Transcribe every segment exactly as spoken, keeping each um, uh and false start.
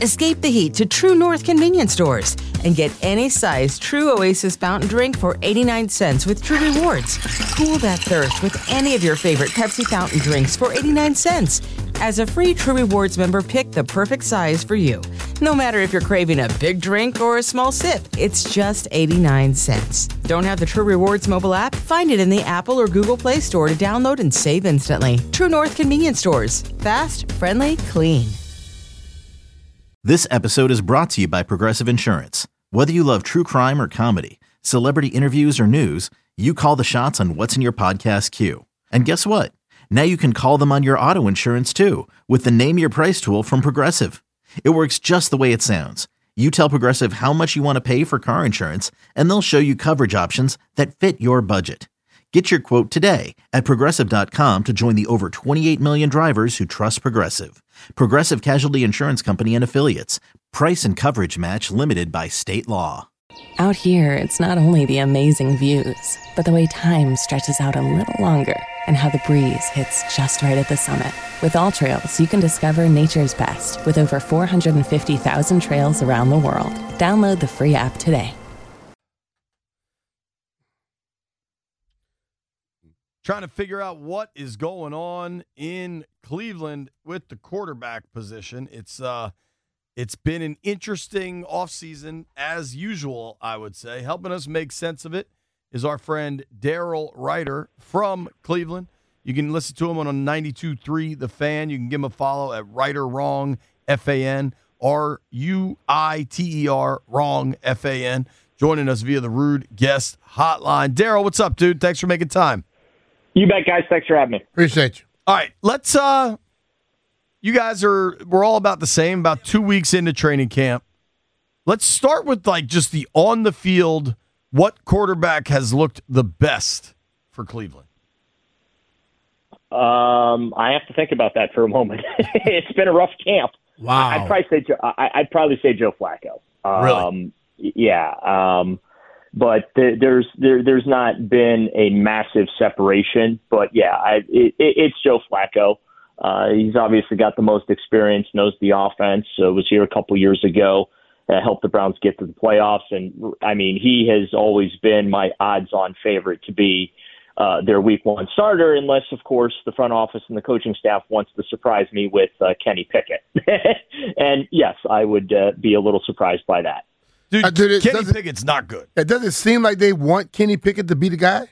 Escape the heat to True North convenience stores and get any size True Oasis fountain drink for eighty-nine cents with True Rewards. Cool that thirst with any of your favorite Pepsi fountain drinks for eighty-nine cents. As a free True Rewards member, pick the perfect size for you. No matter if you're craving a big drink or a small sip, it's just eighty-nine cents. Don't have the True Rewards mobile app? Find it in the Apple or Google Play Store to download and save instantly. True North convenience stores. Fast, friendly, clean. This episode is brought to you by Progressive Insurance. Whether you love true crime or comedy, celebrity interviews or news, you call the shots on what's in your podcast queue. And guess what? Now you can call them on your auto insurance too with the Name Your Price tool from Progressive. It works just the way it sounds. You tell Progressive how much you want to pay for car insurance, and they'll show you coverage options that fit your budget. Get your quote today at Progressive dot com to join the over twenty-eight million drivers who trust Progressive. Progressive Casualty Insurance Company and Affiliates. Price and coverage match limited by state law. Out here, it's not only the amazing views, but the way time stretches out a little longer and how the breeze hits just right at the summit. With All Trails, you can discover nature's best with over four hundred fifty thousand trails around the world. Download the free app today. Trying to figure out what is going on in Cleveland with the quarterback position. It's uh, it's been an interesting offseason as usual, I would say. Helping us make sense of it is our friend Daryl Ryder from Cleveland. You can listen to him on ninety-two point three The Fan. You can give him a follow at Ryder Wrong, F A N, R U I T E R, Wrong, F A N. Joining us via the Rude Guest Hotline. Daryl, what's up, dude? Thanks for making time. You bet, guys. Thanks for having me. Appreciate you. All right, let's, uh, you guys are, we're all about the same, about two weeks into training camp. Let's start with, like, just the on the field, what quarterback has looked the best for Cleveland? Um, I have to think about that for a moment. It's been a rough camp. Wow. I'd probably say, Joe, I, I'd probably say Joe Flacco. Um, really? Yeah. Um, But there, there's there, there's not been a massive separation. But, yeah, I, it, it's Joe Flacco. Uh, he's obviously got the most experience, knows the offense, uh, was here a couple years ago, uh, helped the Browns get to the playoffs. And, I mean, he has always been my odds-on favorite to be uh, their week one starter, unless, of course, the front office and the coaching staff wants to surprise me with uh, Kenny Pickett. And, yes, I would uh, be a little surprised by that. Dude, Uh, dude, it Kenny doesn't- Pickett's not good. It doesn't seem like they want Kenny Pickett to be the guy.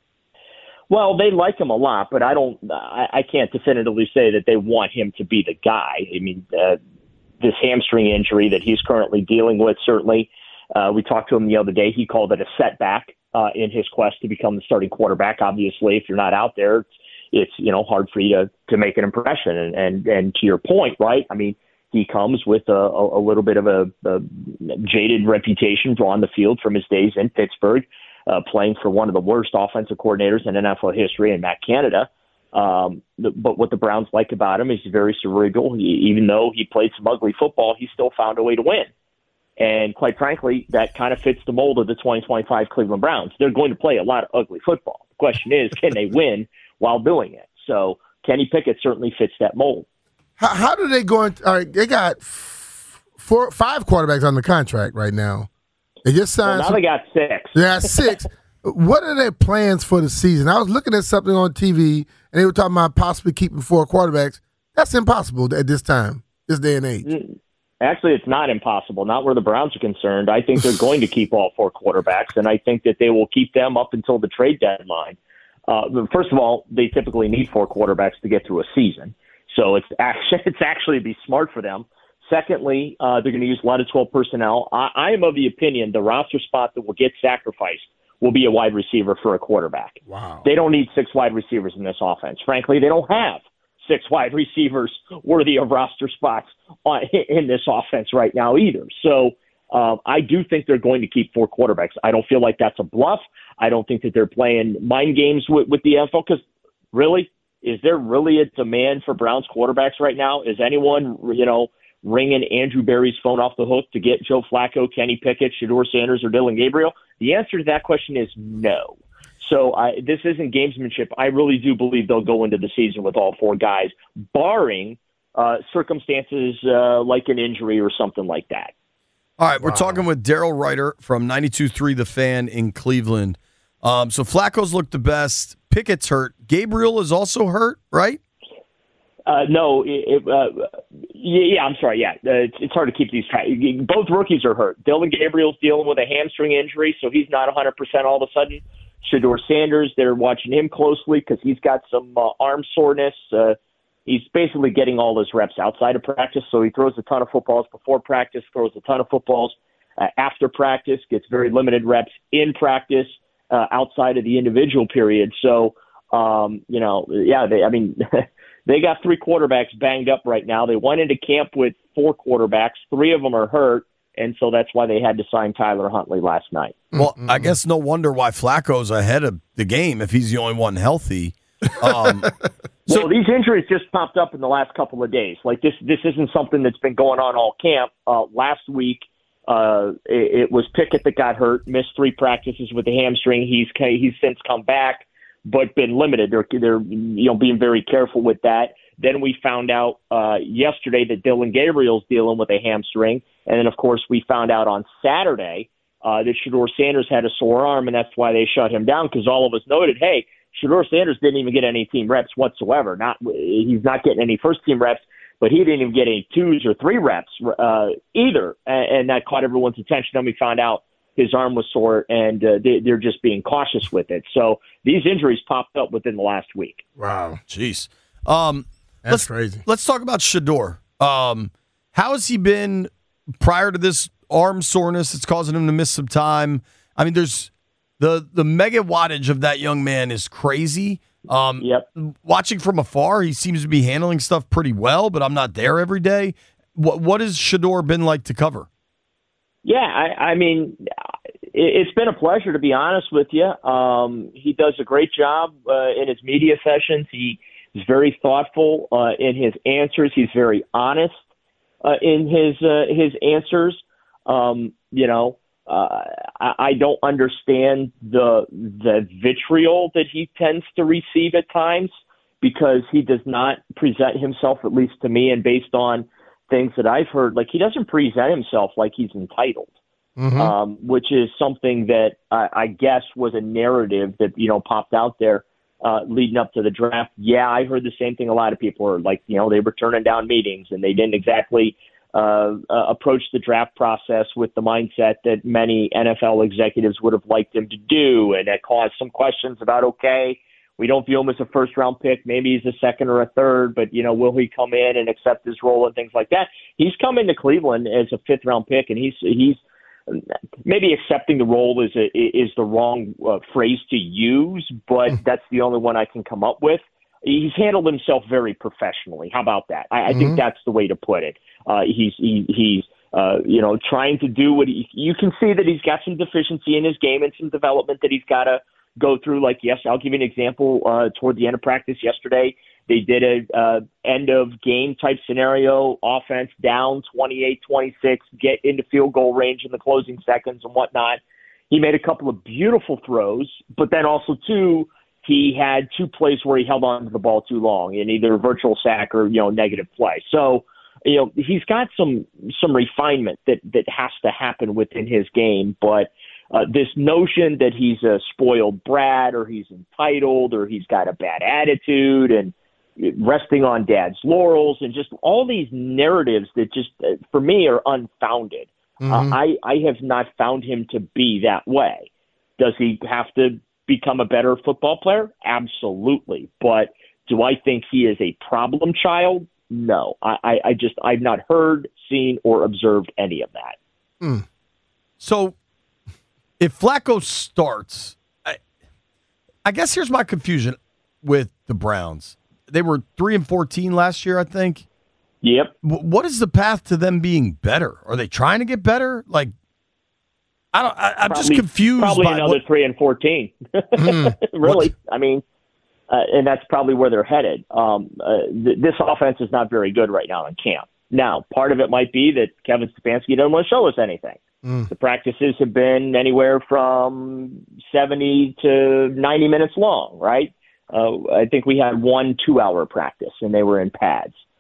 Well, they like him a lot, but I don't. I, I can't definitively say that they want him to be the guy. I mean, uh, this hamstring injury that he's currently dealing with, certainly, uh, we talked to him the other day. He called it a setback uh, in his quest to become the starting quarterback. Obviously, if you're not out there, it's, it's you know hard for you to to make an impression. And and and to your point, right? I mean. He comes with a, a, a little bit of a, a jaded reputation on the field from his days in Pittsburgh, uh, playing for one of the worst offensive coordinators in N F L history, in Matt Canada. Um, but what the Browns like about him is he's very cerebral. He, even though he played some ugly football, he still found a way to win. And quite frankly, that kind of fits the mold of the twenty twenty-five Cleveland Browns. They're going to play a lot of ugly football. The question is, can they win while doing it? So Kenny Pickett certainly fits that mold. How, how do they go? In, all right, they got f- four, five quarterbacks on the contract right now. They just signed. Well, now they got six. They got six. What are their plans for the season? I was looking at something on T V, and they were talking about possibly keeping four quarterbacks. That's impossible at this time, this day and age. Actually, it's not impossible. Not where the Browns are concerned. I think they're going to keep all four quarterbacks, and I think that they will keep them up until the trade deadline. Uh, first of all, they typically need four quarterbacks to get through a season. So it's actually it's actually be smart for them. Secondly, uh, they're going to use a lot of twelve personnel. I, I am of the opinion the roster spot that will get sacrificed will be a wide receiver for a quarterback. Wow. They don't need six wide receivers in this offense. Frankly, they don't have six wide receivers worthy of roster spots on, in this offense right now either. So uh, I do think they're going to keep four quarterbacks. I don't feel like that's a bluff. I don't think that they're playing mind games with, with the N F L because really, is there really a demand for Browns quarterbacks right now? Is anyone, you know, ringing Andrew Berry's phone off the hook to get Joe Flacco, Kenny Pickett, Shedeur Sanders, or Dylan Gabriel? The answer to that question is no. So I, this isn't gamesmanship. I really do believe they'll go into the season with all four guys, barring uh, circumstances uh, like an injury or something like that. All right, we're wow. talking with Daryl Ryder from ninety-two point three The Fan in Cleveland. Um, so Flacco's looked the best. Pickett's hurt. Gabriel is also hurt, right? Uh, no, it, uh, yeah, I'm sorry. Yeah, uh, it's, it's hard to keep these track. Both rookies are hurt. Dylan Gabriel's dealing with a hamstring injury, so he's not one hundred percent all of a sudden. Shedeur Sanders, they're watching him closely because he's got some uh, arm soreness. Uh, he's basically getting all his reps outside of practice, so he throws a ton of footballs before practice, throws a ton of footballs uh, after practice, gets very limited reps in practice uh, outside of the individual period. So, um, you know, yeah, they, I mean, they got three quarterbacks banged up right now. They went into camp with four quarterbacks. Three of them are hurt. And so that's why they had to sign Tyler Huntley last night. Well, I guess no wonder why Flacco's ahead of the game if he's the only one healthy. Um, so well, these injuries just popped up in the last couple of days. Like this, this isn't something that's been going on all camp. Uh, last week, uh, it, it was Pickett that got hurt, missed three practices with the hamstring. He's he's since come back, but been limited. They're they're you know being very careful with that. Then we found out uh, yesterday that Dylan Gabriel's dealing with a hamstring. And then, of course, we found out on Saturday uh, that Shedeur Sanders had a sore arm, and that's why they shut him down, because all of us noted, hey, Shedeur Sanders didn't even get any team reps whatsoever. Not He's not getting any first-team reps, but he didn't even get any twos or three reps uh, either, and, and that caught everyone's attention. Then we found out his arm was sore, and uh, they, they're just being cautious with it. So these injuries popped up within the last week. Wow. Jeez. Um, That's let's, crazy. Let's talk about Shedeur. Um, how has he been prior to this arm soreness that's causing him to miss some time? I mean, there's the the mega wattage of that young man is crazy. Um, yep. Watching from afar, he seems to be handling stuff pretty well, but I'm not there every day. What what has Shedeur been like to cover? Yeah, I, I mean, it, it's been a pleasure, to be honest with you. Um, he does a great job uh, in his media sessions. He He's very thoughtful uh, in his answers. He's very honest uh, in his uh, his answers. Um, you know, uh, I, I don't understand the the vitriol that he tends to receive at times, because he does not present himself, at least to me, and based on things that I've heard, like he doesn't present himself like he's entitled, mm-hmm. um, which is something that I, I guess was a narrative that you know popped out there. Uh, leading up to the draft. Yeah, I heard the same thing. A lot of people are like, you know, they were turning down meetings and they didn't exactly uh, uh, approach the draft process with the mindset that many N F L executives would have liked him to do. And that caused some questions about, okay, we don't view him as a first round pick. Maybe he's a second or a third, but, you know, will he come in and accept his role and things like that? He's come into Cleveland as a fifth round pick, and he's, he's, maybe accepting the role is a, is the wrong uh, phrase to use, but that's the only one I can come up with. He's handled himself very professionally. How about that? I, I mm-hmm. think that's the way to put it. Uh, he's he, he's uh, you know trying to do what he, you can see that he's got some deficiency in his game and some development that he's got to go through. Like, yes, I'll give you an example. Uh, toward the end of practice yesterday, they did a uh, end of game type scenario, offense down twenty-eight twenty-six, get into field goal range in the closing seconds and whatnot. He made a couple of beautiful throws, but then also too, he had two plays where he held on to the ball too long in either a virtual sack or, you know, negative play. So, you know, he's got some, some refinement that, that has to happen within his game, but Uh, this notion that he's a spoiled brat or he's entitled or he's got a bad attitude and resting on dad's laurels and just all these narratives that just, uh, for me, are unfounded. Mm-hmm. Uh, I, I have not found him to be that way. Does he have to become a better football player? Absolutely. But do I think he is a problem child? No. I, I, I just, I've not heard, seen, or observed any of that. Mm. So, if Flacco starts, I, I guess here's my confusion with the Browns. They were three and fourteen last year, I think. Yep. W- what is the path to them being better? Are they trying to get better? Like, I don't. I, I'm probably, just confused. Probably by another what, three and fourteen. mm, really, what? I mean, uh, and that's probably where they're headed. Um, uh, th- this offense is not very good right now in camp. Now, part of it might be that Kevin Stefanski doesn't want to show us anything. Mm. The practices have been anywhere from seventy to ninety minutes long, right? Uh, I think we had one two-hour practice, and they were in pads.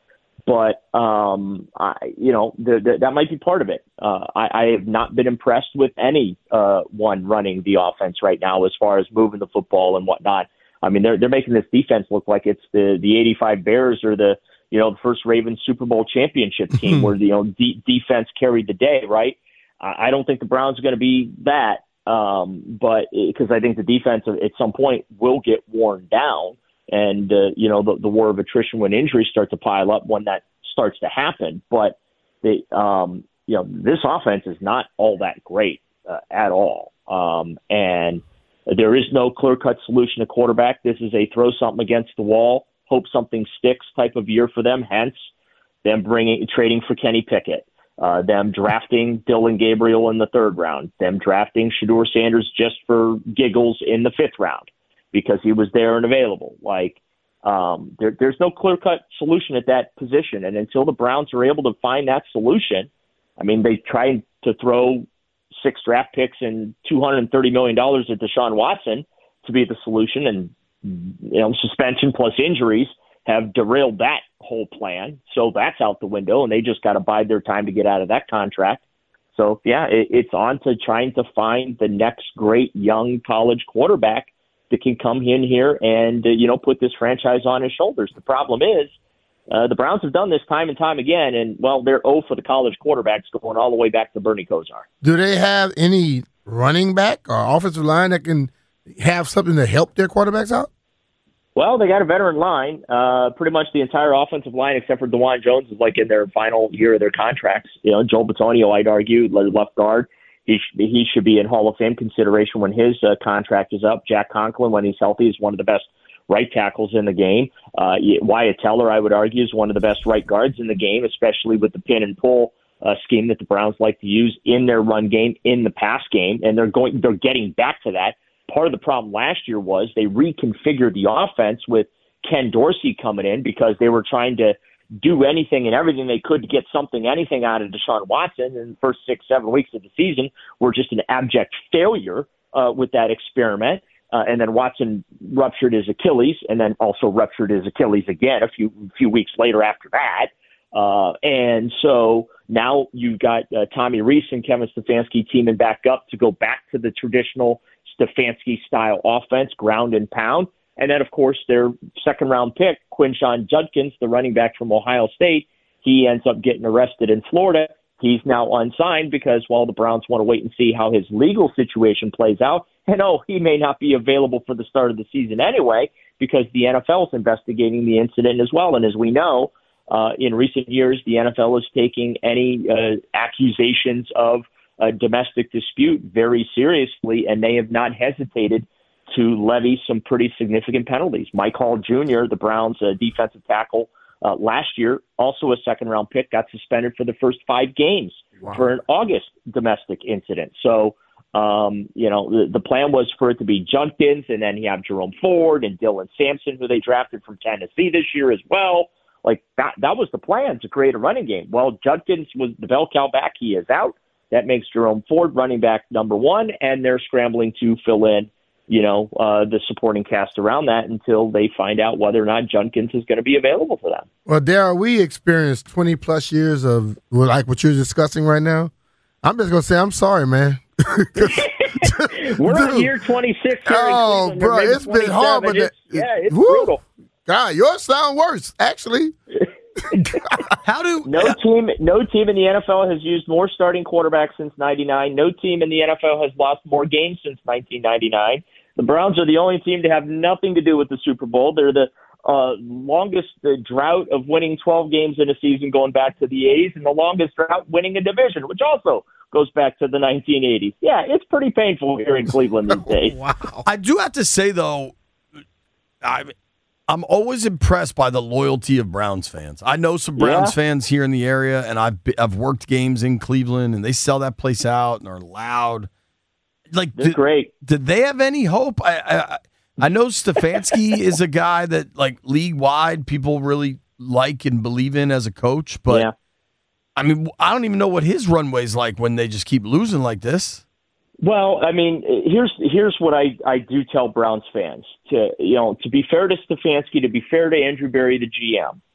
but um, I, you know, the, the, that might be part of it. Uh, I, I have not been impressed with any uh, one running the offense right now as far as moving the football and whatnot. I mean, they're they're making this defense look like it's the the eighty-five Bears or the you know the first Ravens Super Bowl championship team where the you know de- defense carried the day, right? I, I don't think the Browns are going to be that, um, but because I think the defense at some point will get worn down. And, uh, you know, the, the war of attrition when injuries start to pile up when that starts to happen. But, they, um, you know, this offense is not all that great uh, at all. Um, and there is no clear-cut solution to quarterback. This is a throw something against the wall, hope something sticks type of year for them, hence them bringing trading for Kenny Pickett, uh, them drafting Dylan Gabriel in the third round, them drafting Shedeur Sanders just for giggles in the fifth round, because he was there and available. Like, um, there, there's no clear-cut solution at that position. And until the Browns are able to find that solution, I mean, they try to throw six draft picks and two hundred thirty million dollars at Deshaun Watson to be the solution. And, you know, suspension plus injuries have derailed that whole plan. So that's out the window, and they just got to bide their time to get out of that contract. So, yeah, it, it's on to trying to find the next great young college quarterback that can come in here and, uh, you know, put this franchise on his shoulders. The problem is uh, the Browns have done this time and time again, and, well, they're oh for the college quarterbacks going all the way back to Bernie Kosar. Do they have any running back or offensive line that can have something to help their quarterbacks out? Well, they got a veteran line. Uh, pretty much the entire offensive line, except for DeJuan Jones, is like in their final year of their contracts. You know, Joel Bitonio, I'd argue, left guard. He should, be, he should be in Hall of Fame consideration when his uh, contract is up. Jack Conklin, when he's healthy, is one of the best right tackles in the game. Uh, Wyatt Teller, I would argue, is one of the best right guards in the game, especially with the pin and pull uh, scheme that the Browns like to use in their run game, in the pass game, and they're going, they're getting back to that. Part of the problem last year was they reconfigured the offense with Ken Dorsey coming in because they were trying to do anything and everything they could to get something, anything out of Deshaun Watson. And the first six, seven weeks of the season were just an abject failure uh, with that experiment. Uh, and then Watson ruptured his Achilles and then also ruptured his Achilles again a few few weeks later after that. Uh, and so now you've got uh, Tommy Rees and Kevin Stefanski teaming back up to go back to the traditional Stefanski-style offense, ground and pound. And then, of course, their second-round pick, Quinshon Judkins, the running back from Ohio State, he ends up getting arrested in Florida. He's now unsigned because, well, the Browns want to wait and see how his legal situation plays out. And, oh, he may not be available for the start of the season anyway because the N F L is investigating the incident as well. And as we know, uh, in recent years, the N F L is taking any uh, accusations of a domestic dispute very seriously, and they have not hesitated to levy some pretty significant penalties. Mike Hall Junior, the Browns' uh, defensive tackle uh, last year, also a second-round pick, got suspended for the first five games wow. for an August domestic incident. So, um, you know, the, the plan was for it to be Judkins, and then you have Jerome Ford and Dylan Sampson, who they drafted from Tennessee this year as well. Like, that, that was the plan, to create a running game. Well, Judkins was the bell cow back. He is out. That makes Jerome Ford running back number one, and they're scrambling to fill in, you know, uh, the supporting cast around that until they find out whether or not Judkins is going to be available for them. Well, Darryl, we experienced twenty-plus years of, well, like what you're discussing right now. I'm just going to say I'm sorry, man. We're on year twenty-six here Oh, in bro, it's been hard. But it's, that, yeah, it's woo, brutal. God, yours sound worse, actually. How do no team no team in the N F L has used more starting quarterbacks since ninety-nine. No team in the N F L has lost more games since nineteen ninety-nine. The Browns are the only team to have nothing to do with the Super Bowl. They're the uh, longest uh, drought of winning twelve games in a season going back to the eighties, and the longest drought winning a division, which also goes back to the nineteen eighties. Yeah, it's pretty painful here in Cleveland these days. Wow. I do have to say, though, I I'm always impressed by the loyalty of Browns fans. I know some Browns yeah. fans here in the area, and I've I've worked games in Cleveland, and they sell that place out and are loud. Like, They're did, great. Did they have any hope? I I, I know Stefanski is a guy that, like, league wide people really like and believe in as a coach, but yeah. I mean, I don't even know what his runway's like when they just keep losing like this. Well, I mean, here's here's what I, I do tell Browns fans. To you know, to be fair to Stefanski, to be fair to Andrew Berry, the G M,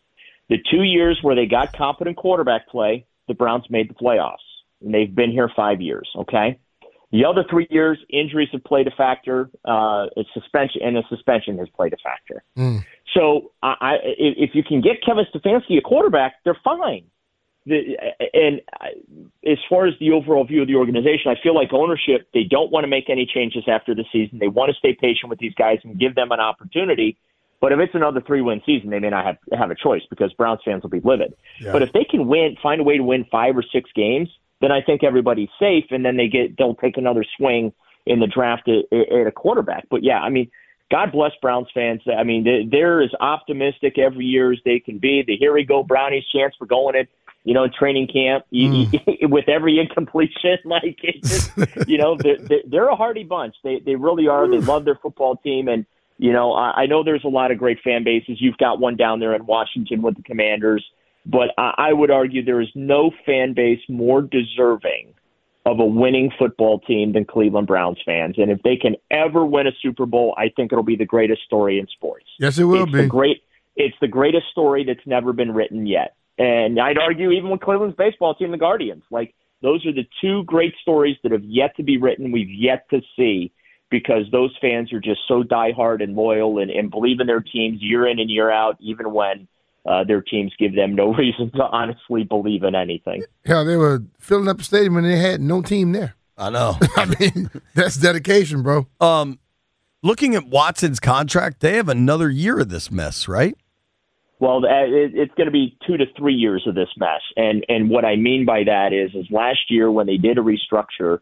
The two years where they got competent quarterback play, the Browns made the playoffs, and they've been here five years, okay? The other three years, injuries have played a factor, uh, a suspension, and a suspension has played a factor. Mm. So I, I, if you can get Kevin Stefanski a quarterback, they're fine. The, and as far as the overall view of the organization, I feel like ownership, they don't want to make any changes after the season. They want to stay patient with these guys and give them an opportunity. But if it's another three-win season, they may not have, have a choice because Browns fans will be livid. Yeah. But if they can win, find a way to win five or six games, then I think everybody's safe, and then they get they'll take another swing in the draft at, at a quarterback. But yeah, I mean, God bless Browns fans. I mean, they're as optimistic every year as they can be. The here we go Brownies chance for going it. You know, training camp mm. with every incompletion, like it just, you know, they're, they're a hardy bunch. They they really are. They love their football team, and you know, I, I know there's a lot of great fan bases. You've got one down there in Washington with the Commanders, but I, I would argue there is no fan base more deserving of a winning football team than Cleveland Browns fans. And if they can ever win a Super Bowl, I think it'll be the greatest story in sports. Yes, it will it's be. The great. It's the greatest story that's never been written yet. And I'd argue even with Cleveland's baseball team, the Guardians, like those are the two great stories that have yet to be written. We've yet to see because those fans are just so diehard and loyal and, and believe in their teams year in and year out, even when uh, their teams give them no reason to honestly believe in anything. Hell, they were filling up the stadium and they had no team there. I know. I mean, that's dedication, bro. Um, looking at Watson's contract, they have another year of this mess, right? Well, it's going to be two to three years of this mess. And and what I mean by that is, is last year when they did a restructure,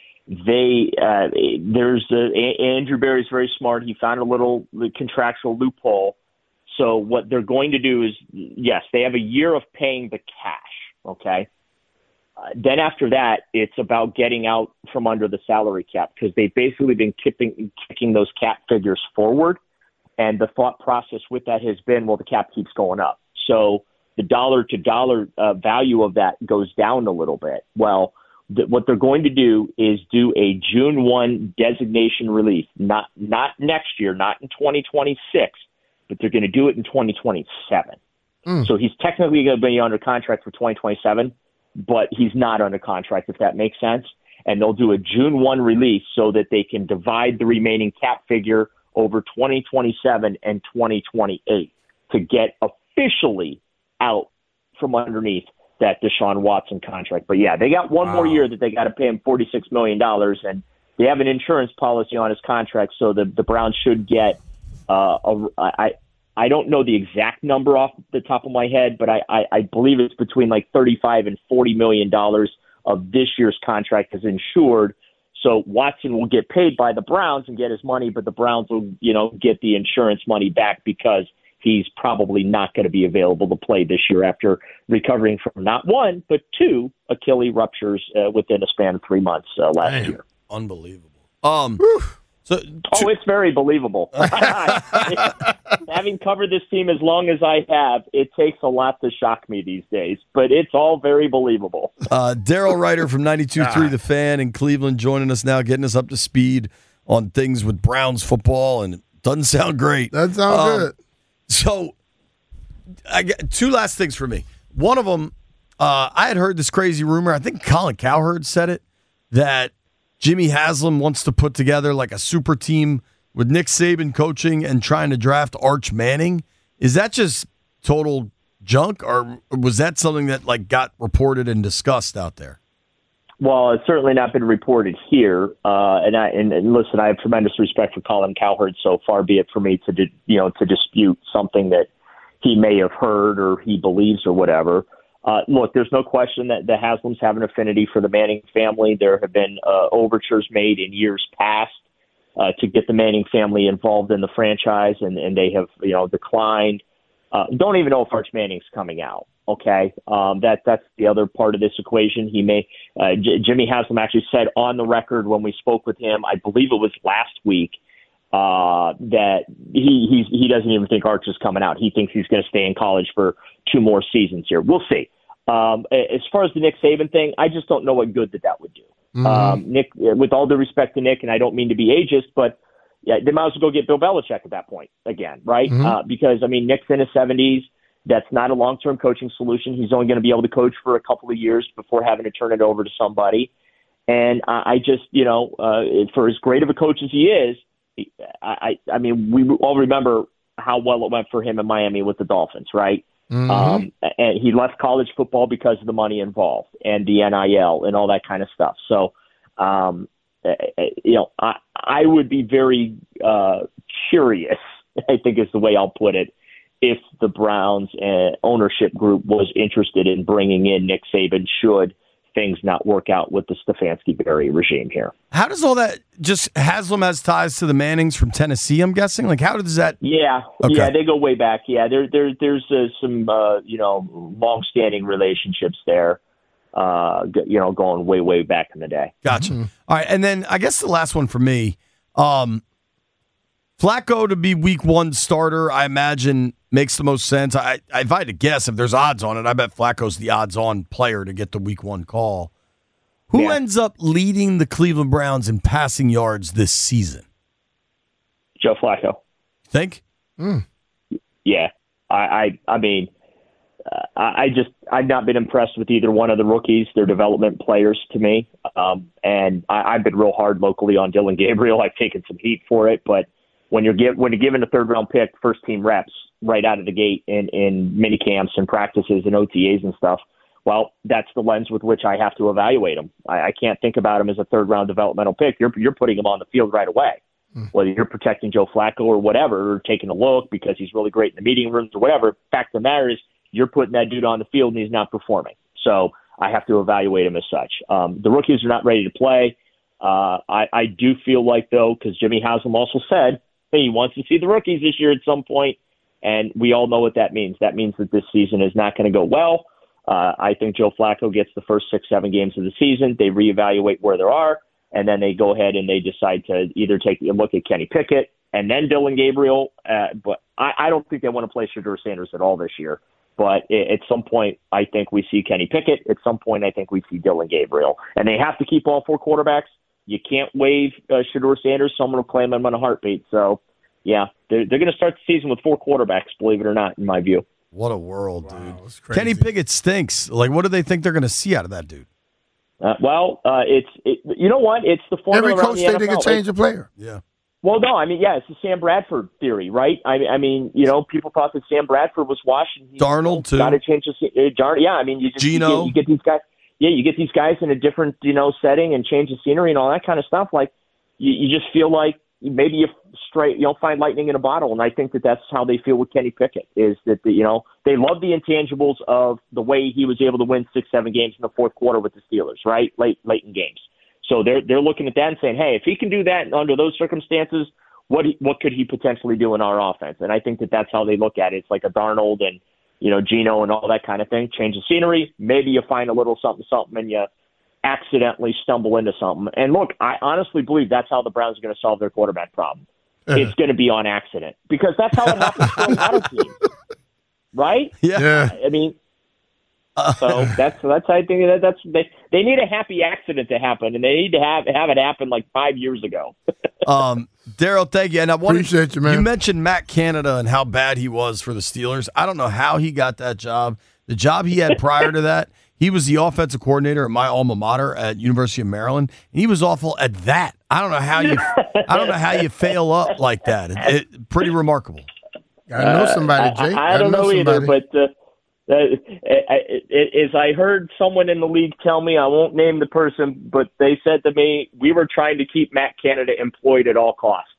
they uh, there's a, Andrew Berry's very smart. He found a little contractual loophole. So what they're going to do is, yes, they have a year of paying the cash, okay? Uh, then after that, it's about getting out from under the salary cap because they've basically been kicking, kicking those cap figures forward. And the thought process with that has been, well, the cap keeps going up. So the dollar-to-dollar uh, value of that goes down a little bit. Well, th- what they're going to do is do a June first designation release, not not next year, not in twenty twenty-six, but they're going to do it in twenty twenty-seven. Mm. So he's technically going to be under contract for twenty twenty-seven, but he's not under contract, if that makes sense. And they'll do a June first release so that they can divide the remaining cap figure over twenty twenty-seven and twenty twenty-eight to get officially out from underneath that Deshaun Watson contract. But yeah, they got one wow. more year that they got to pay him forty-six million dollars, and they have an insurance policy on his contract, so the, the Browns should get uh, a, I, I don't know the exact number off the top of my head, but I, I, I believe it's between like thirty-five and forty million dollars of this year's contract is insured. So Watson will get paid by the Browns and get his money, but the Browns will, you know, get the insurance money back because he's probably not going to be available to play this year after recovering from not one, but two Achilles ruptures uh, within a span of three months uh, last Damn. year. Unbelievable. Um, so two- oh, it's very believable. Having covered this team as long as I have, it takes a lot to shock me these days, but it's all very believable. Uh, Daryl Ryder from ninety-two point three The Fan in Cleveland joining us now, getting us up to speed on things with Browns football, and it doesn't sound great. That sounds um, good. So, I get two last things for me. One of them, uh, I had heard this crazy rumor, I think Colin Cowherd said it, that Jimmy Haslam wants to put together like a super team with Nick Saban coaching and trying to draft Arch Manning. Is that just total junk, or was that something that like got reported and discussed out there? Well, it's certainly not been reported here. Uh, and I and, and listen, I have tremendous respect for Colin Cowherd. So far be it for me to di- you know to dispute something that he may have heard or he believes or whatever. Uh, look, there's no question that the Haslams have an affinity for the Manning family. There have been uh, overtures made in years past uh, to get the Manning family involved in the franchise, and, and they have, you know, declined. Uh, don't even know if Arch Manning's coming out. Okay, um, that that's the other part of this equation. He may uh, J- Jimmy Haslam actually said on the record when we spoke with him, I believe it was last week, uh, that he he's, he doesn't even think Arch is coming out. He thinks he's going to stay in college for two more seasons here. We'll see. Um, as far as the Nick Saban thing, I just don't know what good that that would do. Mm-hmm. Um, Nick, with all due respect to Nick, and I don't mean to be ageist, but yeah, they might as well go get Bill Belichick at that point again, right? Mm-hmm. Uh, because, I mean, Nick's in his seventies. That's not a long-term coaching solution. He's only going to be able to coach for a couple of years before having to turn it over to somebody. And I, I just, you know, uh, for as great of a coach as he is, I, I mean, we all remember how well it went for him in Miami with the Dolphins, right? Mm-hmm. Um, and he left college football because of the money involved and the N I L and all that kind of stuff. So, um, you know, I, I would be very uh, curious, I think is the way I'll put it, if the Browns uh, ownership group was interested in bringing in Nick Saban should things not work out with the Stefanski-Berry regime here. How does all that, just Haslam has ties to the Mannings from Tennessee, I'm guessing? Like, how does that? Yeah, okay. yeah, they go way back. Yeah, there, there there's uh, some, uh, you know, long-standing relationships there, uh, you know, going way, way back in the day. Gotcha. Mm-hmm. All right, and then I guess the last one for me, um, Flacco to be week one starter, I imagine makes the most sense. I, I if I had to guess, if there's odds on it, I bet Flacco's the odds-on player to get the week one call. Who yeah. ends up leading the Cleveland Browns in passing yards this season? Joe Flacco. Think? Mm. Yeah. I, I, I mean, uh, I just I've not been impressed with either one of the rookies. They're development players to me, um, and I, I've been real hard locally on Dylan Gabriel. I've taken some heat for it, but when you're give, when you're given a third round pick, first team reps right out of the gate in, in mini camps and practices and O T As and stuff, well, that's the lens with which I have to evaluate him. I, I can't think about him as a third round developmental pick. You're you're putting him on the field right away, mm. whether you're protecting Joe Flacco or whatever, or taking a look because he's really great in the meeting rooms or whatever. Fact of the matter is, you're putting that dude on the field and he's not performing. So I have to evaluate him as such. Um, the rookies are not ready to play. Uh, I, I do feel like, though, because Jimmy Haslam also said, hey, he wants to see the rookies this year at some point, and we all know what that means. That means that this season is not going to go well. Uh, I think Joe Flacco gets the first six, seven games of the season. They reevaluate where they are, and then they go ahead and they decide to either take a look at Kenny Pickett and then Dylan Gabriel. Uh, but I, I don't think they want to play Shedeur Sanders at all this year. But at some point, I think we see Kenny Pickett. At some point, I think we see Dylan Gabriel. And they have to keep all four quarterbacks. You can't waive uh, Shedeur Sanders. Someone will claim him on a heartbeat. So, yeah, they're, they're going to start the season with four quarterbacks, believe it or not, in my view. What a world, wow, dude. Kenny Pickett stinks. Like, what do they think they're going to see out of that dude? Uh, well, uh, it's it, you know what? It's the formula Every coach around the say they can change a player. Yeah. Well, no, I mean, yeah, it's the Sam Bradford theory, right? I, I mean, you know, people thought that Sam Bradford was washed. And he, Darnold, too. Got to change the uh, Darnold. Yeah, I mean, you just Gino. You, get, you get these guys. Yeah, you get these guys in a different, you know, setting and change the scenery and all that kind of stuff. Like, you, you just feel like maybe you straight, you'll find lightning in a bottle. And I think that that's how they feel with Kenny Pickett, is that, the, you know, they love the intangibles of the way he was able to win six, seven games in the fourth quarter with the Steelers, right? Late, late in games. So they're, they're looking at that and saying, hey, if he can do that under those circumstances, what, he, what could he potentially do in our offense? And I think that that's how they look at it. It's like a Darnold and, you know, Gino and all that kind of thing. Change the scenery. Maybe you find a little something, something, and you accidentally stumble into something. And look, I honestly believe that's how the Browns are going to solve their quarterback problem. Uh-huh. It's going to be on accident, because that's how it happens for a lot of teams, right? Yeah. I mean, so that's that's I think that that's they they need a happy accident to happen, and they need to have have it happen like five years ago. um, Daryl, thank you. And I wanted, Appreciate you, man. You mentioned Matt Canada and how bad he was for the Steelers. I don't know how he got that job. The job he had prior to that, he was the offensive coordinator at my alma mater at University of Maryland, and he was awful at that. I don't know how you I don't know how you fail up like that. It, it, pretty remarkable. I know somebody, Jay. Uh, I, I don't know, know either, but. Uh, Uh, it, it, as I heard someone in the league tell me, I won't name the person, but they said to me, we were trying to keep Matt Canada employed at all costs.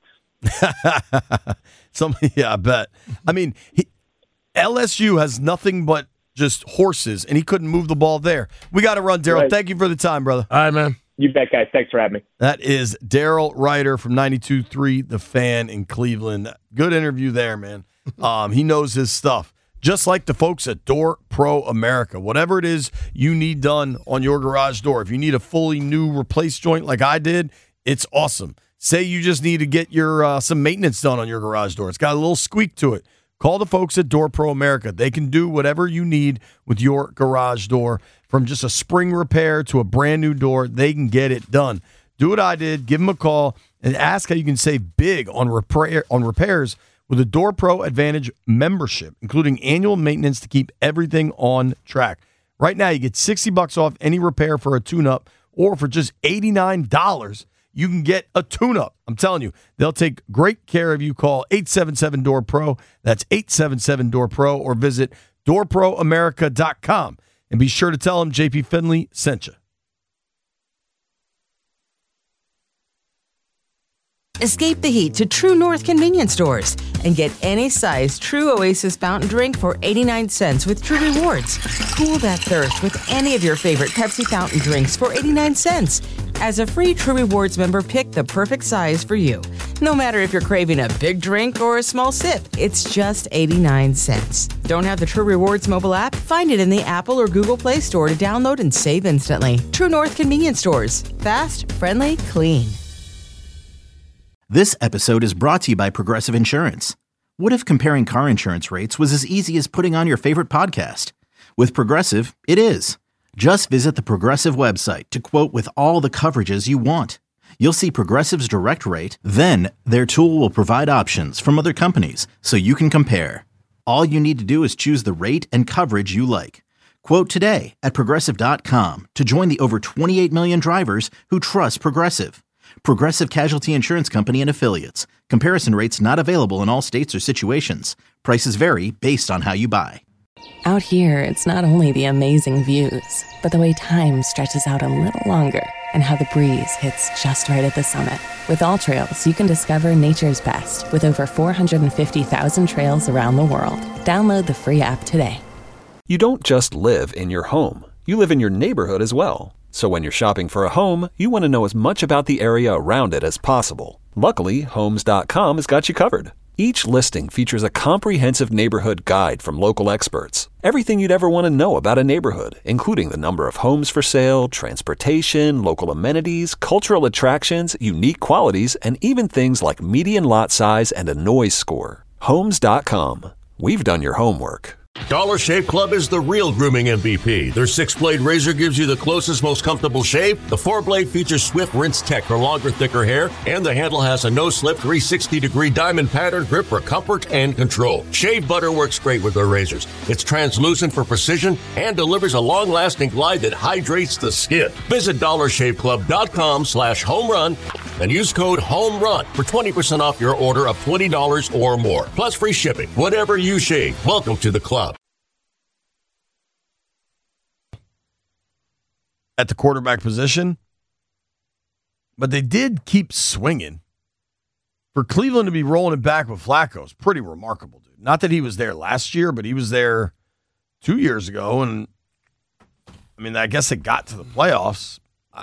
Some, yeah, I bet. I mean, he, L S U has nothing but just horses, and he couldn't move the ball there. We got to run, Daryl. Right. Thank you for the time, brother. All right, man. You bet, guys. Thanks for having me. That is Daryl Ryder from ninety-two point three The Fan in Cleveland. Good interview there, man. Um, he knows his stuff. Just like the folks at Door Pro America. Whatever it is you need done on your garage door, if you need a fully new replace joint like I did, it's awesome. Say you just need to get your uh, some maintenance done on your garage door. It's got a little squeak to it. Call the folks at Door Pro America. They can do whatever you need with your garage door. From just a spring repair to a brand new door, they can get it done. Do what I did. Give them a call and ask how you can save big on repair on repairs with a Door Pro Advantage membership, including annual maintenance to keep everything on track. Right now, you get sixty bucks off any repair for a tune-up, or for just eighty-nine dollars, you can get a tune-up. I'm telling you, they'll take great care of you. Call eight seven seven, D O O R P R O. That's eight seven seven, D O O R P R O, or visit door pro america dot com. And be sure to tell them J P Finley sent you. Escape the heat to True North convenience stores and get any size True Oasis fountain drink for eighty-nine cents with True Rewards. Cool that thirst with any of your favorite Pepsi fountain drinks for eighty-nine cents. As a free True Rewards member, pick the perfect size for you. No matter if you're craving a big drink or a small sip, it's just eighty-nine cents. Don't have the True Rewards mobile app? Find it in the Apple or Google Play Store to download and save instantly. True North convenience stores. Fast, friendly, clean. This episode is brought to you by Progressive Insurance. What if comparing car insurance rates was as easy as putting on your favorite podcast? With Progressive, it is. Just visit the Progressive website to quote with all the coverages you want. You'll see Progressive's direct rate, then their tool will provide options from other companies so you can compare. All you need to do is choose the rate and coverage you like. Quote today at progressive dot com to join the over twenty-eight million drivers who trust Progressive. Progressive Casualty Insurance Company and Affiliates. Comparison rates not available in all states or situations. Prices vary based on how you buy. Out here, it's not only the amazing views, but the way time stretches out a little longer and how the breeze hits just right at the summit. With All Trails, you can discover nature's best with over four hundred fifty thousand trails around the world. Download the free app today. You don't just live in your home. You live in your neighborhood as well. So when you're shopping for a home, you want to know as much about the area around it as possible. Luckily, Homes dot com has got you covered. Each listing features a comprehensive neighborhood guide from local experts. Everything you'd ever want to know about a neighborhood, including the number of homes for sale, transportation, local amenities, cultural attractions, unique qualities, and even things like median lot size and a noise score. Homes dot com. We've done your homework. Dollar Shave Club is the real grooming M V P. Their six-blade razor gives you the closest, most comfortable shave. The four-blade features swift rinse tech for longer, thicker hair. And the handle has a no-slip three sixty degree diamond pattern grip for comfort and control. Shave butter works great with their razors. It's translucent for precision and delivers a long-lasting glide that hydrates the skin. Visit dollar shave club dot com slash home run and use code HOMERUN for twenty percent off your order of twenty dollars or more. Plus free shipping. Whatever you shave, welcome to the club. At the quarterback position, but they did keep swinging. For Cleveland to be rolling it back with Flacco is pretty remarkable, dude. Not that he was there last year, but he was there two years ago, and I mean, I guess it got to the playoffs. I,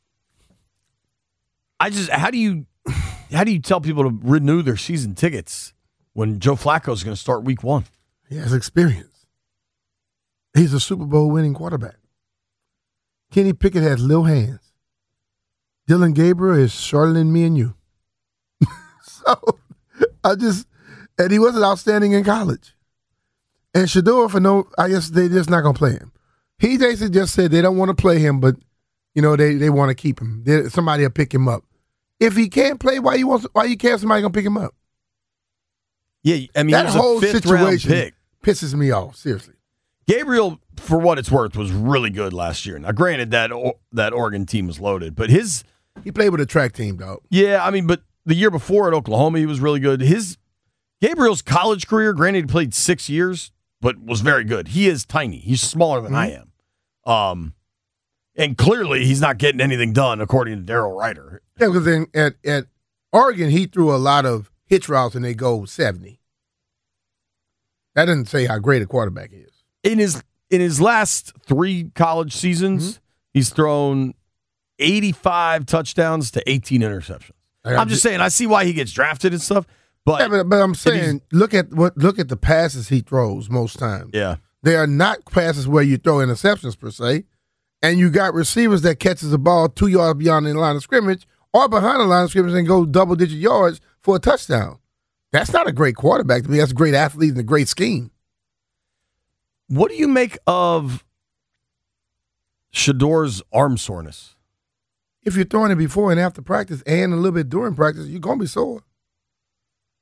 I just, how do you, how do you tell people to renew their season tickets when Joe Flacco is going to start week one? He has experience. He's a Super Bowl winning quarterback. Kenny Pickett has little hands. Dylan Gabriel is shorter than me and you. So, I just, and he wasn't outstanding in college. And Shador, for no, I guess they're just not going to play him. He basically just said they don't want to play him, but, you know, they, they want to keep him. They, somebody will pick him up. If he can't play, why you want, why you care if somebody going to pick him up? Yeah, I mean, that he was whole a fifth situation round pick. Pisses me off, seriously. Gabriel, for what it's worth, was really good last year. Now, granted, that that Oregon team was loaded, but his he played with a track team, dog. Yeah, I mean, but the year before at Oklahoma, he was really good. His Gabriel's college career, granted, he played six years, but was very good. He is tiny. He's smaller than mm-hmm. I am, um, and clearly, he's not getting anything done, according to Darryl Ryder. Yeah, because then at at Oregon, he threw a lot of hitch routes, and they go seventy. That doesn't say how great a quarterback is. In his in his last three college seasons, mm-hmm. he's thrown eighty-five touchdowns to eighteen interceptions. I, I'm just saying, I see why he gets drafted and stuff, but yeah, but, but I'm saying, look at what look at the passes he throws most times. Yeah, they are not passes where you throw interceptions per se, and you got receivers that catches the ball two yards beyond the line of scrimmage or behind the line of scrimmage and go double digit yards for a touchdown. That's not a great quarterback to me. That's a great athlete and a great scheme. What do you make of Shador's arm soreness? If you're throwing it before and after practice and a little bit during practice, you're going to be sore.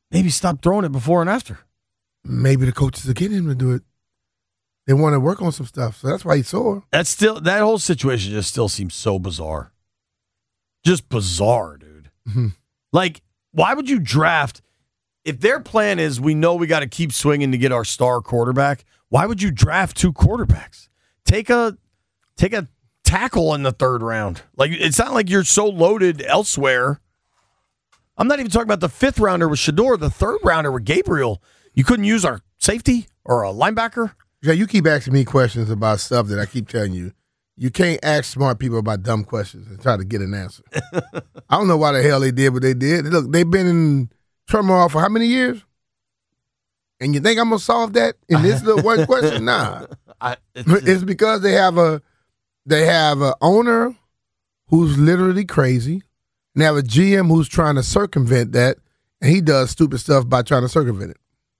maybe stop throwing it before and after. Maybe the coaches are getting him to do it. They want to work on some stuff, so that's why he's sore. That's still that whole situation just still seems so bizarre. Just bizarre, dude. Mm-hmm. Like, why would you draft if their plan is we know we got to keep swinging to get our star quarterback? Why would you draft two quarterbacks? Take a take a tackle in the third round. Like, it's not like you're so loaded elsewhere. I'm not even talking about the fifth rounder with Shador, the third rounder with Gabriel. You couldn't use our safety or a linebacker? Yeah, you keep asking me questions about stuff that I keep telling you. You can't ask smart people about dumb questions and try to get an answer. I don't know why the hell they did what they did. Look, they've been in turmoil for how many years? And you think I'm going to solve that in this little one question? Nah. I, it's, it's because they have a they have an owner who's literally crazy, and they have a G M who's trying to circumvent that, and he does stupid stuff by trying to circumvent it.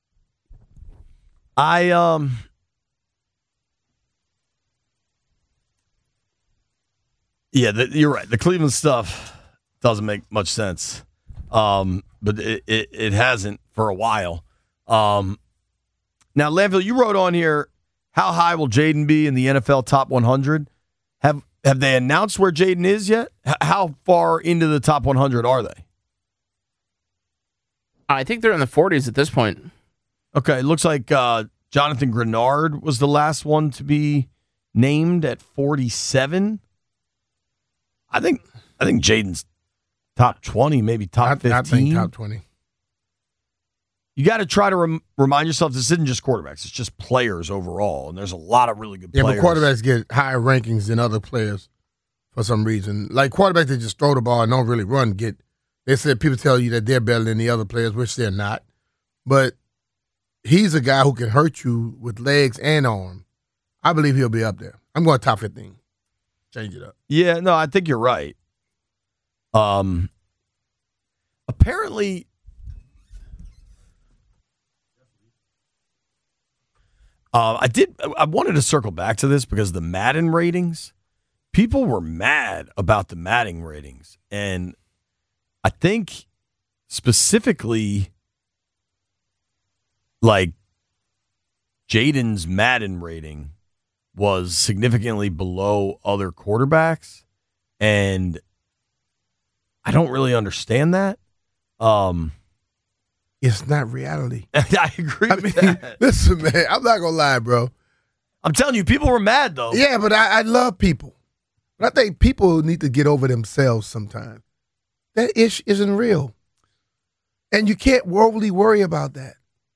I um Yeah, the, you're right. The Cleveland stuff doesn't make much sense. Um, but it, it, it hasn't for a while. Um, now, Landville, you wrote on here, how high will Jaden be in the N F L top one hundred? Have have they announced where Jaden is yet? H- how far into the top one hundred are they? I think they're in the forties at this point. Okay, it looks like uh, Jonathan Grenard was the last one to be named at forty-seven. I think I think Jaden's top twenty, maybe top fifteen. I think top twenty. You got to try to rem- remind yourself this isn't just quarterbacks; it's just players overall, and there's a lot of really good yeah, players. Yeah, but quarterbacks get higher rankings than other players for some reason. Like quarterbacks that just throw the ball and don't really run get. They said people tell you that they're better than the other players, which they're not. But he's a guy who can hurt you with legs and arm. I believe he'll be up there. I'm going top fifteen. Change it up. Yeah, no, I think you're right. Um, apparently, uh, I did. I wanted to circle back to this because the Madden ratings, people were mad about the Madden ratings, and I think specifically, like Jaden's Madden rating was significantly below other quarterbacks, and I don't really understand that. Um, it's not reality. I agree I with mean, that. Listen, man, I'm not gonna lie, bro. I'm telling you, people were mad though. Yeah, but I, I love people. But I think people need to get over themselves sometimes. That ish isn't real, and you can't overly worry about that.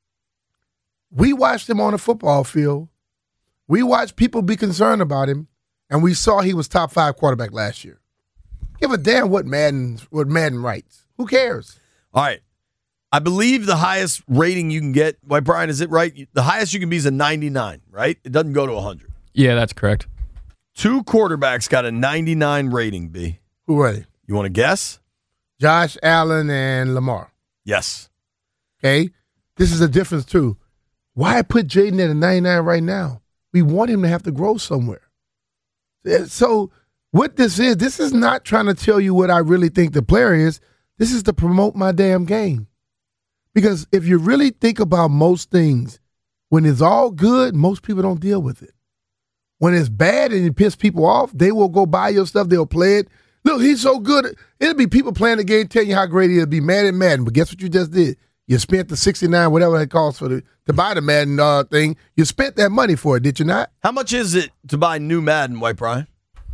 We watched him on a football field. We watched people be concerned about him, and we saw he was top five quarterback last year. Give a damn what Madden what Madden writes. Who cares? All right. I believe the highest rating you can get, why, Brian, is it right? The highest you can be is a ninety-nine, right? It doesn't go to one hundred. Yeah, that's correct. Two quarterbacks got a ninety-nine rating, B. Who are they? You want to guess? Josh Allen and Lamar. Yes. Okay? This is a difference, too. Why put Jaden at a ninety-nine right now? We want him to have to grow somewhere. So what this is, this is not trying to tell you what I really think the player is. This is to promote my damn game. Because if you really think about most things, when it's all good, most people don't deal with it. When it's bad and it pisses people off, they will go buy your stuff. They'll play it. Look, he's so good. It'll be people playing the game telling you how great he is. Be mad at Madden. But guess what you just did? You spent the sixty-nine, whatever it costs for the to buy the Madden uh, thing. You spent that money for it, did you not? How much is it to buy new Madden, White Brian?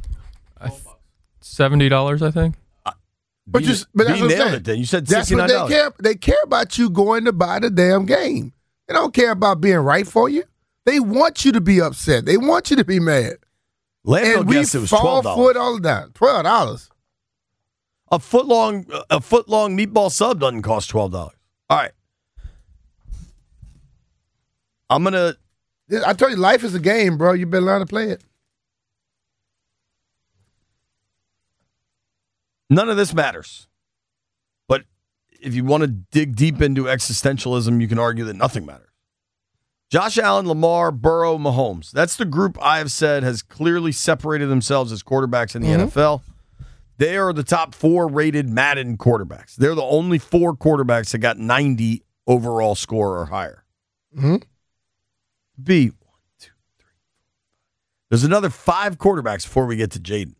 seventy dollars, I think. Uh, but B, you, but that's B what I'm nailed saying. it then. You said That's sixty-nine dollars. what they care. They care about you going to buy the damn game. They don't care about being right for you. They want you to be upset. They want you to be mad. Landfill and we guessed it was fall twelve dollars. for it all the time. twelve dollars. A foot long, a foot long meatball sub doesn't cost twelve dollars. All right. I'm going to. I told you, life is a game, bro. You better learn to play it. None of this matters. But if you want to dig deep into existentialism, you can argue that nothing matters. Josh Allen, Lamar, Burrow, Mahomes. That's the group I have said has clearly separated themselves as quarterbacks in the mm-hmm. N F L. They are the top four rated Madden quarterbacks. They're the only four quarterbacks that got ninety overall score or higher. Mm-hmm. B, one, two, three, four. There's another five quarterbacks before we get to Jaden.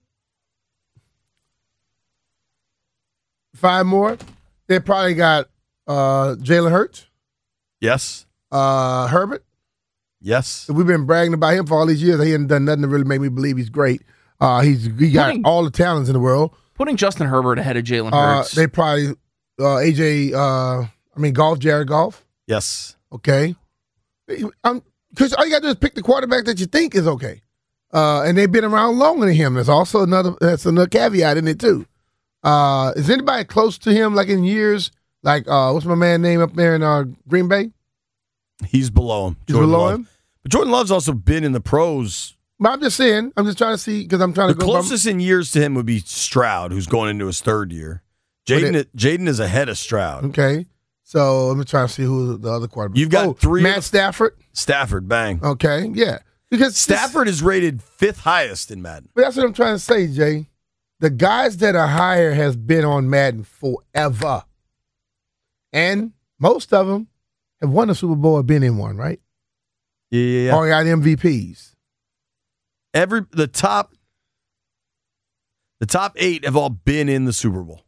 Five more. They probably got uh, Jalen Hurts. Yes. Uh, Herbert. Yes. We've been bragging about him for all these years. He hasn't done nothing to really make me believe he's great. Uh, he's he got Putting- all the talents in the world. Putting Justin Herbert ahead of Jalen Uh, Hurts. they probably uh, A J. Uh, I mean Golf, Jared Goff. Yes. Okay. Because all you got to do is pick the quarterback that you think is okay, uh, and they've been around longer than him. There's also another that's another caveat in it too. Uh, is anybody close to him like in years? Like uh, what's my man name up there in uh, Green Bay? He's below him. He's Jordan below Love. him. But Jordan Love's also been in the pros. But I'm just saying. I'm just trying to see because I'm trying The to go. closest in years to him would be Stroud, who's going into his third year. Jaden Jaden is ahead of Stroud. Okay. So I'm trying to see who the other quarterback. You've got oh, three. Matt Stafford. Stafford, bang. Okay, yeah. Because Stafford this, is rated fifth highest in Madden. but that's what I'm trying to say, Jay. The guys that are higher has been on Madden forever, and most of them have won a Super Bowl or been in one, right? Yeah, yeah, yeah. Or got M V Ps. Every the top the top eight have all been in the Super Bowl.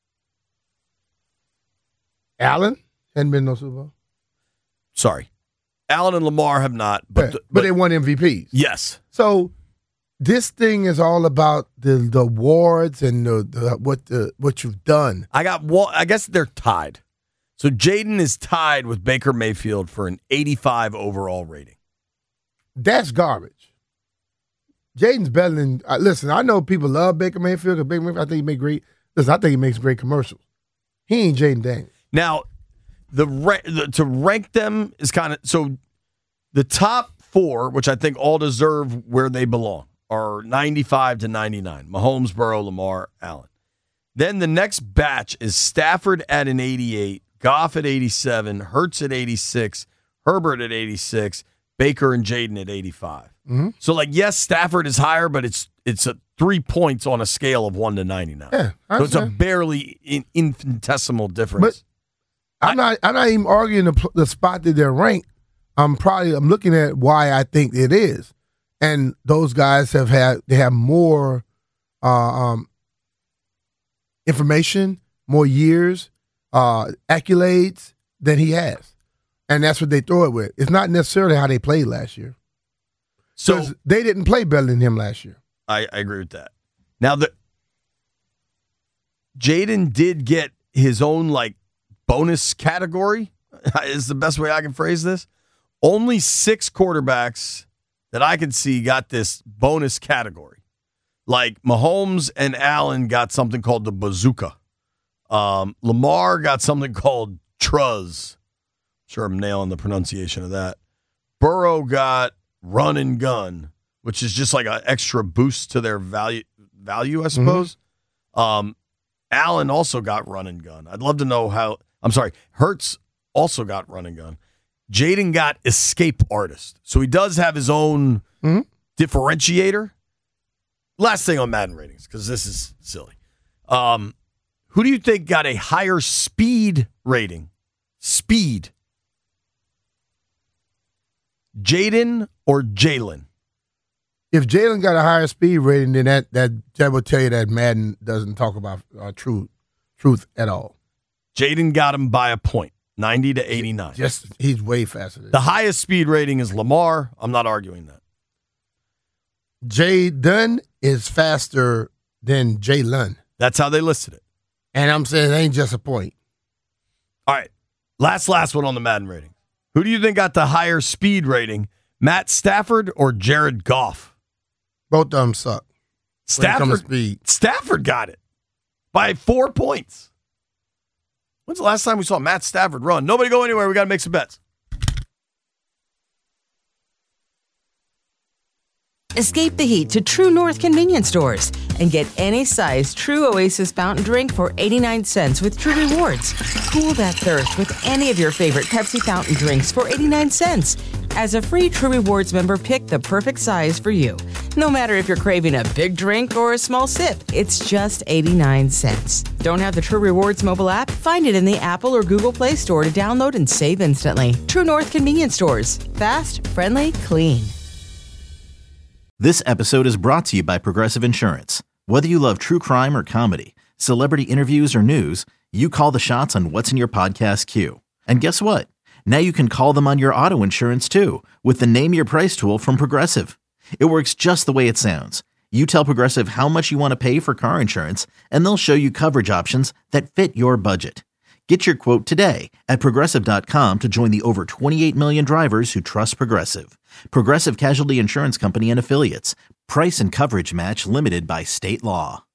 Allen hadn't been no Super Bowl, Sorry. Allen and Lamar have not, but but, the- but they won M V Ps. yes. So this thing is all about the the awards and the, the what the what you've done. I got one. I guess they're tied. So Jaden is tied with Baker Mayfield for an eighty-five overall rating. That's garbage. Jaden's better than. Uh, listen, I know people love Baker Mayfield. 'Cause Baker Mayfield, I think he make great. Listen, I think he makes great commercials. He ain't Jaden Daniels. Now, the, ra- the to rank them is kind of so. The top four, which I think all deserve where they belong, are ninety-five to ninety-nine. Mahomes, Burrow, Lamar, Allen. Then the next batch is Stafford at an eighty-eight, Goff at eighty-seven, Hurts at eighty-six, Herbert at eighty-six, Baker and Jaden at eighty-five. Mm-hmm. So, like, yes, Stafford is higher, but it's it's a three points on a scale of one to ninety-nine. Yeah, I so it's a understand. barely in, infinitesimal difference. But I'm not. I'm not even arguing the, the spot that they're ranked. I'm probably. I'm looking at why I think it is, and those guys have had. They have more uh, um, information, more years, uh, accolades than he has, and that's what they throw it with. It's not necessarily how they played last year. So 'Cause they didn't play better than him last year. I, I agree with that. Now, the Jaden did get his own like bonus category. Is the best way I can phrase this. Only six quarterbacks that I can see got this bonus category. Like Mahomes and Allen got something called the bazooka. Um, Lamar got something called Truz. Sure, I'm nailing the pronunciation of that. Burrow got run and gun, which is just like an extra boost to their value, value I suppose. Mm-hmm. Um, Allen also got run and gun. I'd love to know how. I'm sorry, Hurts also got run and gun. Jaden got escape artist, so he does have his own mm-hmm. differentiator. Last thing on Madden ratings, because this is silly. Um, who do you think got a higher speed rating? Speed. Jaden or Jalen? If Jalen got a higher speed rating, then that that that would tell you that Madden doesn't talk about uh, truth truth at all. Jaden got him by a point, ninety to eighty-nine. Just he's way faster than the highest speed rating is Lamar. I'm not arguing that. Jaden is faster than Jalen. That's how they listed it. And I'm saying it ain't just a point. All right. Last, last one on the Madden rating. Who do you think got the higher speed rating? Matt Stafford or Jared Goff? Both of them suck. Stafford, speed. Stafford got it by four points. When's the last time we saw Matt Stafford run? Nobody go anywhere. We got to make some bets. Escape the heat to True North convenience stores and get any size True Oasis fountain drink for eighty-nine cents with True Rewards. Cool that thirst with any of your favorite Pepsi fountain drinks for eighty-nine cents. As a free True Rewards member, pick the perfect size for you. No matter if you're craving a big drink or a small sip, it's just eighty-nine cents. Don't have the True Rewards mobile app? Find it in the Apple or Google Play Store to download and save instantly. True North Convenience Stores. Fast, friendly, clean. This episode is brought to you by Progressive Insurance. Whether you love true crime or comedy, celebrity interviews or news, you call the shots on what's in your podcast queue. And guess what? Now you can call them on your auto insurance too with the Name Your Price tool from Progressive. It works just the way it sounds. You tell Progressive how much you want to pay for car insurance, and they'll show you coverage options that fit your budget. Get your quote today at Progressive dot com to join the over twenty-eight million drivers who trust Progressive. Progressive Casualty Insurance Company and Affiliates. Price and coverage match limited by state law.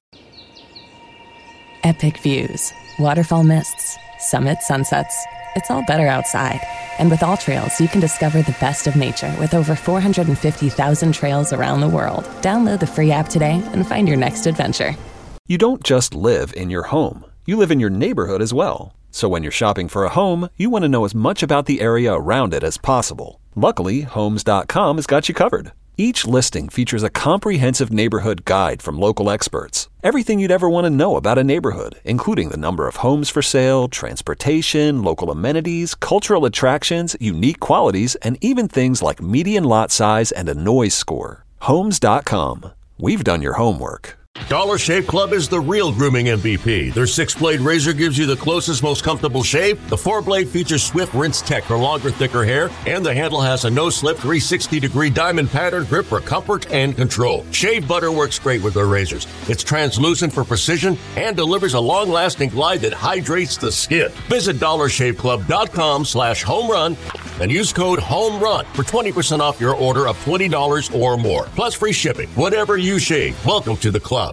Epic views, waterfall mists, summit sunsets. It's all better outside. And with AllTrails, you can discover the best of nature with over four hundred fifty thousand trails around the world. Download the free app today and find your next adventure. You don't just live in your home. You live in your neighborhood as well. So when you're shopping for a home, you want to know as much about the area around it as possible. Luckily, Homes dot com has got you covered. Each listing features a comprehensive neighborhood guide from local experts. Everything you'd ever want to know about a neighborhood, including the number of homes for sale, transportation, local amenities, cultural attractions, unique qualities, and even things like median lot size and a noise score. Homes dot com. We've done your homework. Dollar Shave Club is the real grooming M V P. Their six-blade razor gives you the closest, most comfortable shave. The four-blade features Swift Rinse Tech for longer, thicker hair. And the handle has a no-slip three sixty degree diamond pattern grip for comfort and control. Shave butter works great with their razors. It's translucent for precision and delivers a long-lasting glide that hydrates the skin. Visit dollar shave club dot com slash home run and use code HOMERUN for twenty percent off your order of twenty dollars or more. Plus free shipping. Whatever you shave, welcome to the club.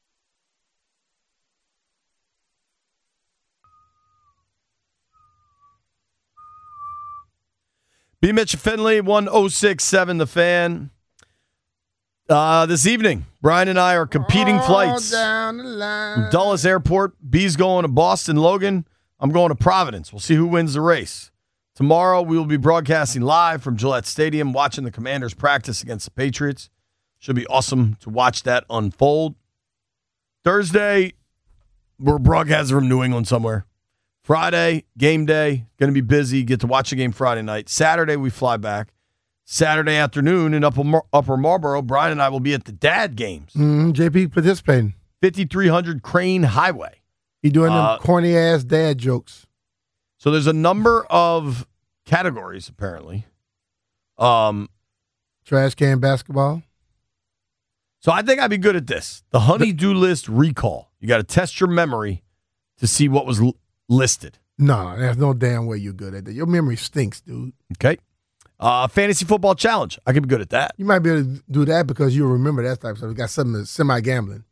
B. Mitch Finley, one oh six point seven The Fan. Uh, this evening, Brian and I are competing All flights. down the line. From Dulles Airport, B's going to Boston Logan. I'm going to Providence. We'll see who wins the race. Tomorrow, we will be broadcasting live from Gillette Stadium, watching the Commanders practice against the Patriots. Should be awesome to watch that unfold. Thursday, we're broadcasting from New England somewhere. Friday, game day, going to be busy. Get to watch the game Friday night. Saturday, we fly back. Saturday afternoon in Upper, Mar- Upper Marlboro, Brian and I will be at the Dad Games. Mm, J P participating. fifty-three hundred Crane Highway. He doing Uh, them corny-ass dad jokes. So there's a number of categories, apparently. Um, Trash can basketball. So I think I'd be good at this. The honey-do list recall. You got to test your memory to see what was l- listed. No, there's no damn way you're good at that. Your memory stinks, dude. Okay. Uh, fantasy football challenge. I could be good at that. You might be able to do that because you'll remember that type of stuff. You got something that's semi-gambling.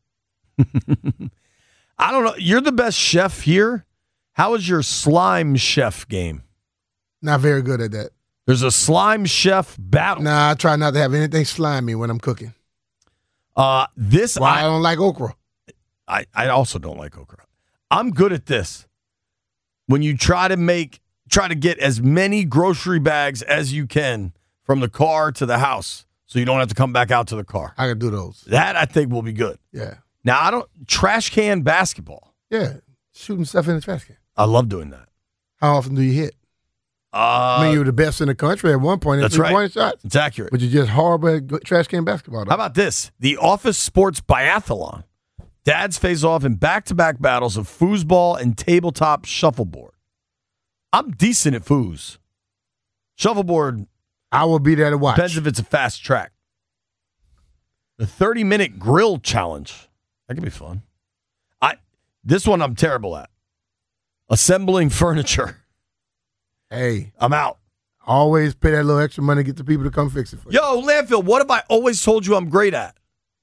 I don't know. You're the best chef here. How is your slime chef game? Not very good at that. There's a slime chef battle. Nah, I try not to have anything slimy when I'm cooking. Uh, this Why I, I, I don't like okra. I, I also don't like okra. I'm good at this. When you try to make, try to get as many grocery bags as you can from the car to the house so you don't have to come back out to the car. I can do those. That, I think, will be good. Yeah. Now, I don't, trash can basketball. Yeah. Shooting stuff in the trash can. I love doing that. How often do you hit? Uh, I mean, you were the best in the country at one point in that's right. three-point shots. It's accurate. But you're just horrible at go- trash can basketball. Though. How about this? The Office Sports Biathlon. Dads face off in back-to-back battles of foosball and tabletop shuffleboard. I'm decent at foos. Shuffleboard. I will be there to watch. Depends if it's a fast track. The thirty-minute grill challenge. That could be fun. I This one I'm terrible at. Assembling furniture. Hey. I'm out. Always pay that little extra money to get the people to come fix it for you. Yo, Landfill, what have I always told you I'm great at?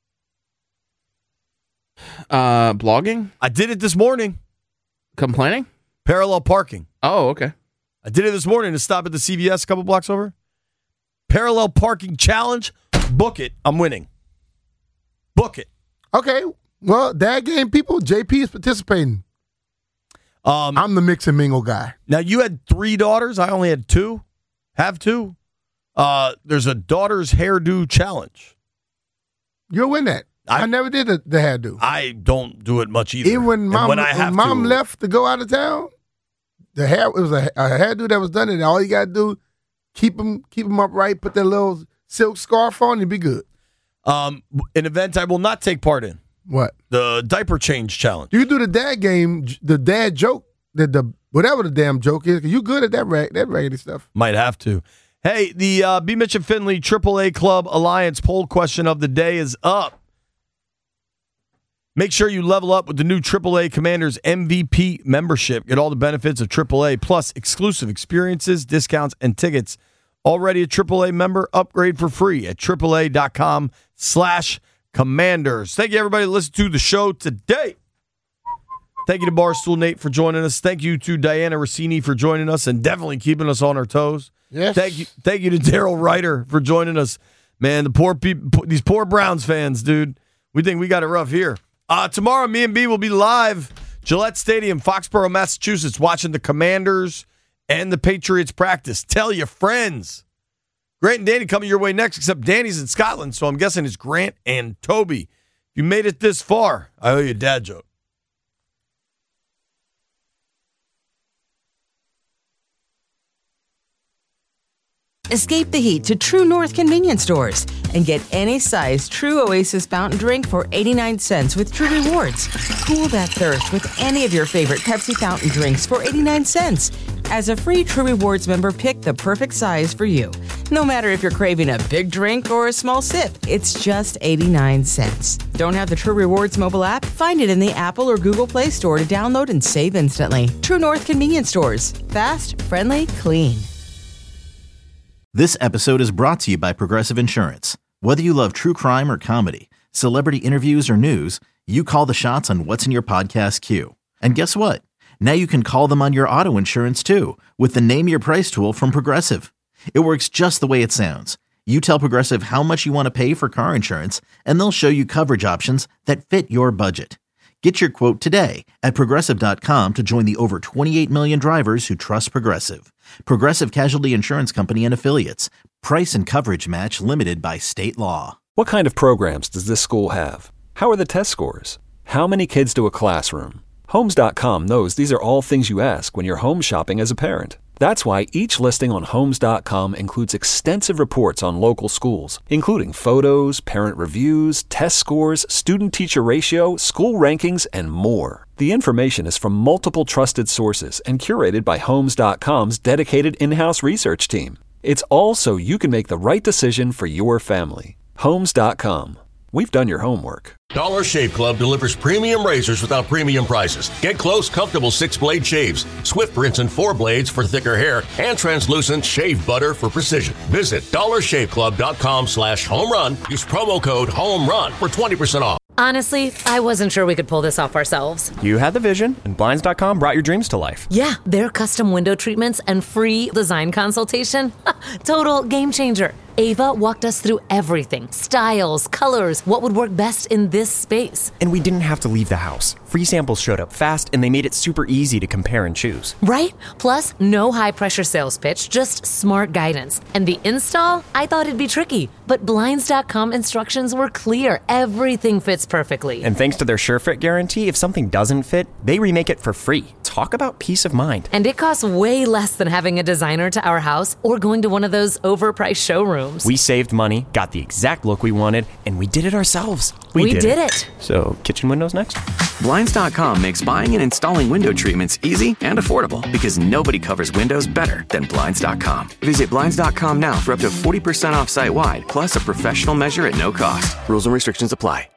Uh, blogging? I did it this morning. Complaining? Parallel parking. Oh, okay. I did it this morning to stop at the C V S a couple blocks over. Parallel parking challenge. Book it. I'm winning. Book it. Okay. Well, that game, people, J P is participating. Um, I'm the mix and mingle guy. Now, you had three daughters. I only had two. Have two. Uh, there's a daughter's hairdo challenge. You'll win that. I, I never did the, the hairdo. I don't do it much either. Even when mom, when I have when mom to, left to go out of town, the hair it was a, a hairdo that was done, and all you got to do, keep them, keep them upright, put that little silk scarf on, and be good. Um, an event I will not take part in. What? The diaper change challenge. You do the dad game, the dad joke, the, the whatever the damn joke is, because you good at that rag, that raggedy stuff. Might have to. Hey, the uh, B. Mitch and Finley triple A Club Alliance poll question of the day is up. Make sure you level up with the new triple A Commanders M V P membership. Get all the benefits of triple A, plus exclusive experiences, discounts, and tickets. Already a triple A member? Upgrade for free at triple A dot com slash commanders. Thank you, everybody, to listen to the show today. Thank you to Barstool Nate for joining us. Thank you to Diana Rossini for joining us and definitely keeping us on our toes. Yes. Thank you, thank you to Daryl Ryder for joining us. Man, the poor people, these poor Browns fans, dude. We think we got it rough here. Uh, tomorrow, me and B will be live, Gillette Stadium, Foxborough, Massachusetts, watching the Commanders and the Patriots practice. Tell your friends. Grant and Danny coming your way next, except Danny's in Scotland, so I'm guessing it's Grant and Toby. If you made it this far, I owe you a dad joke. Escape the heat to True North convenience stores and get any size True Oasis fountain drink for eighty-nine cents with True Rewards. Cool that thirst with any of your favorite Pepsi fountain drinks for eighty-nine cents. As a free True Rewards member, pick the perfect size for you. No matter if you're craving a big drink or a small sip, it's just eighty-nine cents. Don't have the True Rewards mobile app? Find it in the Apple or Google Play Store to download and save instantly. True North convenience stores. Fast, friendly, clean. This episode is brought to you by Progressive Insurance. Whether you love true crime or comedy, celebrity interviews or news, you call the shots on what's in your podcast queue. And guess what? Now you can call them on your auto insurance too with the Name Your Price tool from Progressive. It works just the way it sounds. You tell Progressive how much you want to pay for car insurance, and they'll show you coverage options that fit your budget. Get your quote today at Progressive dot com to join the over twenty-eight million drivers who trust Progressive. Progressive Casualty Insurance Company and Affiliates. Price and coverage match limited by state law. What kind of programs does this school have? How are the test scores? How many kids do a classroom? Homes dot com knows these are all things you ask when you're home shopping as a parent. That's why each listing on Homes dot com includes extensive reports on local schools, including photos, parent reviews, test scores, student-teacher ratio, school rankings, and more. The information is from multiple trusted sources and curated by Homes dot com's dedicated in-house research team. It's all so you can make the right decision for your family. Homes dot com. We've done your homework. Dollar Shave Club delivers premium razors without premium prices. Get close, comfortable six-blade shaves, Swift rinse and four blades for thicker hair, and translucent shave butter for precision. Visit dollar shave club dot com slash home run. Use promo code HOMERUN for twenty percent off. Honestly, I wasn't sure we could pull this off ourselves. You had the vision, and Blinds dot com brought your dreams to life. Yeah, their custom window treatments and free design consultation. Total game changer. Ava walked us through everything. Styles, colors, what would work best in this space. And we didn't have to leave the house. Free samples showed up fast, and they made it super easy to compare and choose. Right? Plus, no high-pressure sales pitch, just smart guidance. And the install? I thought it'd be tricky. But Blinds dot com instructions were clear. Everything fits perfectly. And thanks to their SureFit guarantee, if something doesn't fit, they remake it for free. Talk about peace of mind. And it costs way less than having a designer to our house or going to one of those overpriced showrooms. We saved money, got the exact look we wanted, and we did it ourselves. We, we did, did it. it. So, kitchen windows next? Blinds dot com makes buying and installing window treatments easy and affordable because nobody covers windows better than Blinds dot com. Visit Blinds dot com now for up to forty percent off site-wide, plus a professional measure at no cost. Rules and restrictions apply.